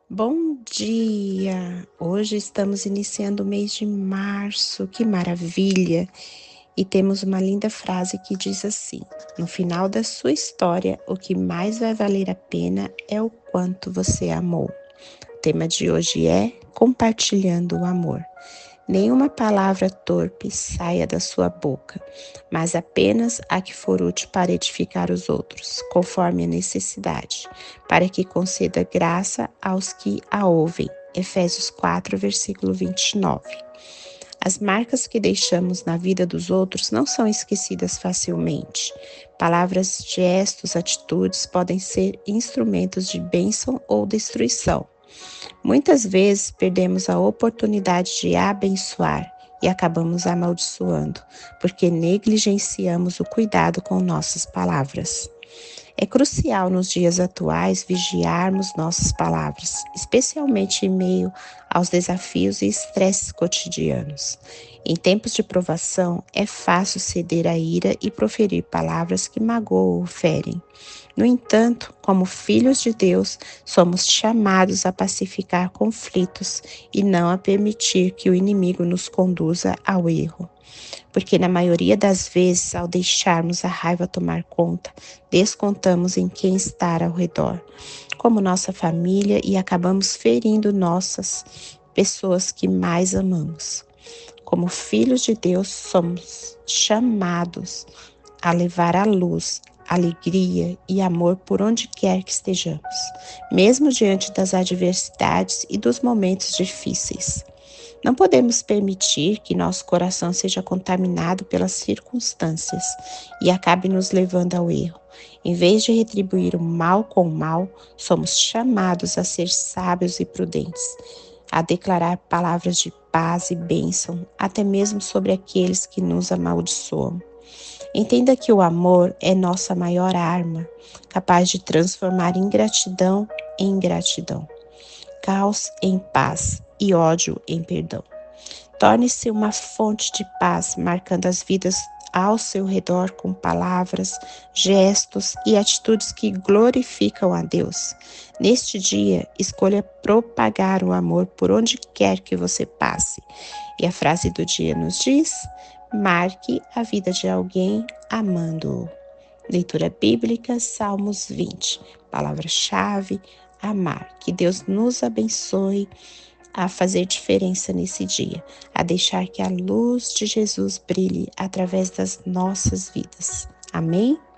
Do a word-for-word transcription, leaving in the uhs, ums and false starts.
Bom dia! Hoje estamos iniciando o mês de março, que maravilha! E temos uma linda frase que diz assim: no final da sua história, o que mais vai valer a pena é o quanto você amou. O tema de hoje é compartilhando o amor. Nenhuma palavra torpe saia da sua boca, mas apenas a que for útil para edificar os outros, conforme a necessidade, para que conceda graça aos que a ouvem. Efésios quatro, versículo vinte e nove. As marcas que deixamos na vida dos outros não são esquecidas facilmente. Palavras, gestos, atitudes podem ser instrumentos de bênção ou destruição. Muitas vezes perdemos a oportunidade de abençoar e acabamos amaldiçoando, porque negligenciamos o cuidado com nossas palavras. É crucial nos dias atuais vigiarmos nossas palavras, especialmente em meio aos desafios e estresses cotidianos. Em tempos de provação, é fácil ceder à ira e proferir palavras que magoam ou ferem. No entanto, como filhos de Deus, somos chamados a pacificar conflitos e não a permitir que o inimigo nos conduza ao erro. Porque na maioria das vezes, ao deixarmos a raiva tomar conta, descontamos em quem está ao redor, como nossa família, e acabamos ferindo nossas pessoas que mais amamos. Como filhos de Deus, somos chamados a levar a luz, alegria e amor por onde quer que estejamos, mesmo diante das adversidades e dos momentos difíceis. Não podemos permitir que nosso coração seja contaminado pelas circunstâncias e acabe nos levando ao erro. Em vez de retribuir o mal com o mal, somos chamados a ser sábios e prudentes, a declarar palavras de paz e bênção, até mesmo sobre aqueles que nos amaldiçoam. Entenda que o amor é nossa maior arma, capaz de transformar ingratidão em gratidão, caos em paz e ódio em perdão. Torne-se uma fonte de paz, marcando as vidas ao seu redor com palavras, gestos e atitudes que glorificam a Deus. Neste dia, escolha propagar o amor por onde quer que você passe. E a frase do dia nos diz: marque a vida de alguém amando-o. Leitura bíblica, Salmos vinte. Palavra-chave: amar. Que Deus nos abençoe a fazer diferença nesse dia, a deixar que a luz de Jesus brilhe através das nossas vidas. Amém?